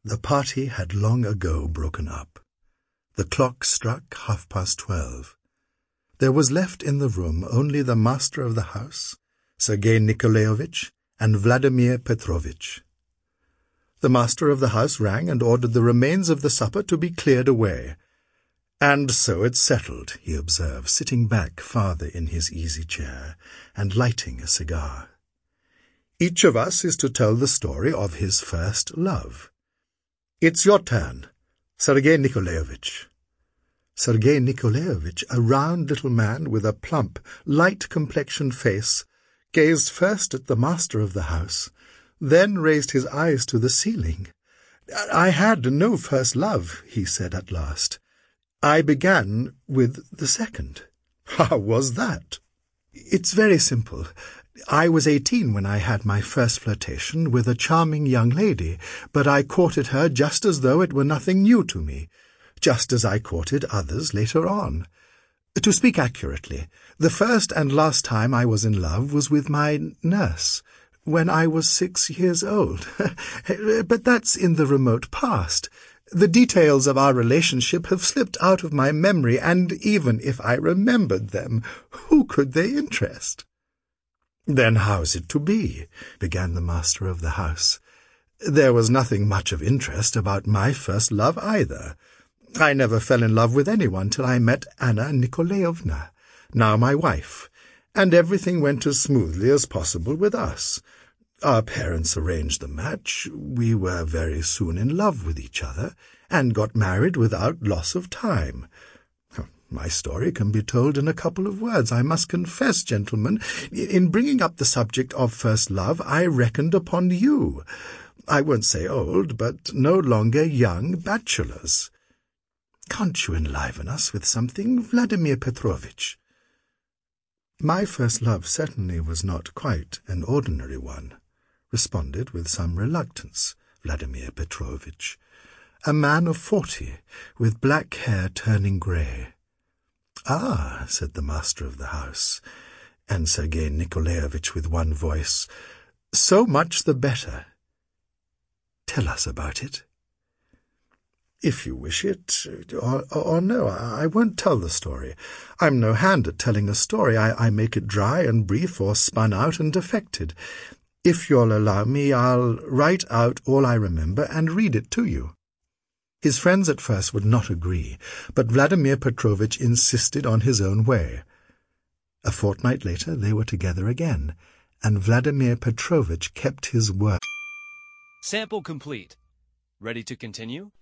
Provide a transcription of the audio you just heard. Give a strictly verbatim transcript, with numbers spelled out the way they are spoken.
The party had long ago broken up. The clock struck half past twelve. There was left in the room only the master of the house, Sergei Nikolaevich, and Vladimir Petrovitch. The master of the house rang and ordered the remains of the supper to be cleared away. "And so it's settled," he observed, sitting back farther in his easy chair and lighting a cigar. "Each of us is to tell the story of his first love. It's your turn, Sergei Nikolaevich." Sergei Nikolaevich, a round little man with a plump, light-complexioned face, gazed first at the master of the house, then raised his eyes to the ceiling. "I had no first love," he said at last. "I began with the second." "How was that?" "It's very simple. I was eighteen when I had my first flirtation with a charming young lady, but I courted her just as though it were nothing new to me, just as I courted others later on. To speak accurately, the first and last time I was in love was with my nurse, when I was six years old. But that's in the remote past. The details of our relationship have slipped out of my memory, and even if I remembered them, who could they interest?" "Then how's it to be?" began the master of the house. "There was nothing much of interest about my first love either. I never fell in love with anyone till I met Anna Nikolaevna, now my wife, and everything went as smoothly as possible with us. Our parents arranged the match, we were very soon in love with each other, and got married without loss of time. My story can be told in a couple of words. I must confess, gentlemen, in bringing up the subject of first love, I reckoned upon you. I won't say old, but no longer young bachelors. Can't you enliven us with something, Vladimir Petrovitch?" "My first love certainly was not quite an ordinary one," responded with some reluctance Vladimir Petrovitch, "a man of forty, with black hair turning grey." "Ah," said the master of the house, and Sergei Nikolaevich with one voice, "so much the better. Tell us about it." "If you wish it, or, or no, I won't tell the story. I'm no hand at telling a story. I, I make it dry and brief or spun out and affected. If you'll allow me, I'll write out all I remember and read it to you." His friends at first would not agree, but Vladimir Petrovitch insisted on his own way. A fortnight later they were together again, and Vladimir Petrovitch kept his word. Sample complete. Ready to continue?